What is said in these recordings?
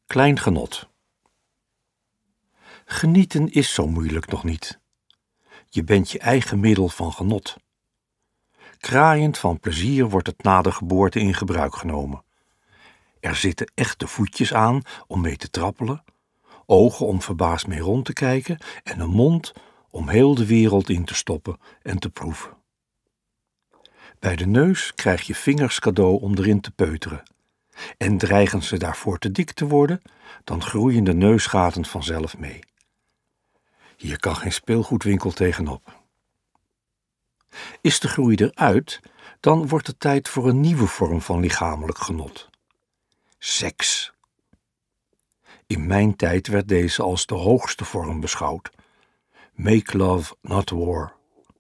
Klein genot. Genieten is zo moeilijk nog niet. Je bent je eigen middel van genot. Kraaiend van plezier wordt het na de geboorte in gebruik genomen. Er zitten echte voetjes aan om mee te trappelen, ogen om verbaasd mee rond te kijken en een mond om heel de wereld in te stoppen en te proeven. Bij de neus krijg je vingers cadeau om erin te peuteren. En dreigen ze daarvoor te dik te worden, dan groeien de neusgaten vanzelf mee. Hier kan geen speelgoedwinkel tegenop. Is de groei eruit, dan wordt het tijd voor een nieuwe vorm van lichamelijk genot. Seks. In mijn tijd werd deze als de hoogste vorm beschouwd. Make love, not war.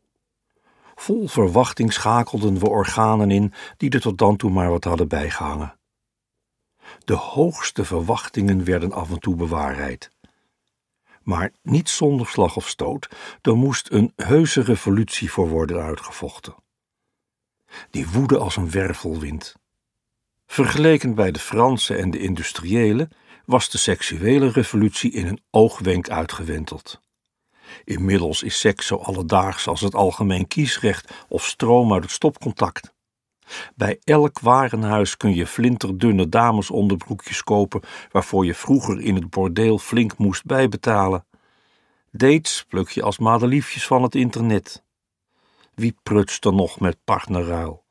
Vol verwachting schakelden we organen in die er tot dan toe maar wat hadden bijgehangen. De hoogste verwachtingen werden af en toe bewaarheid. Maar niet zonder slag of stoot, er moest een heuse revolutie voor worden uitgevochten. Die woedde als een wervelwind. Vergeleken bij de Fransen en de industriëlen was de seksuele revolutie in een oogwenk uitgewenteld. Inmiddels is seks zo alledaags als het algemeen kiesrecht of stroom uit het stopcontact. Bij elk warenhuis kun je flinterdunne damesonderbroekjes kopen waarvoor je vroeger in het bordeel flink moest bijbetalen. Dates pluk je als madeliefjes van het internet. Wie prutst er nog met partnerruil?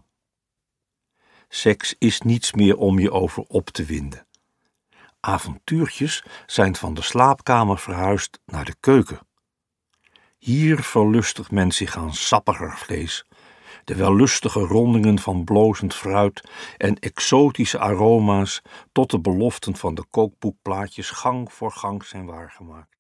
Seks is niets meer om je over op te winden. Avontuurtjes zijn van de slaapkamer verhuisd naar de keuken. Hier verlustigt men zich aan sappiger vlees, de wellustige rondingen van blozend fruit en exotische aroma's tot de beloften van de kookboekplaatjes gang voor gang zijn waargemaakt.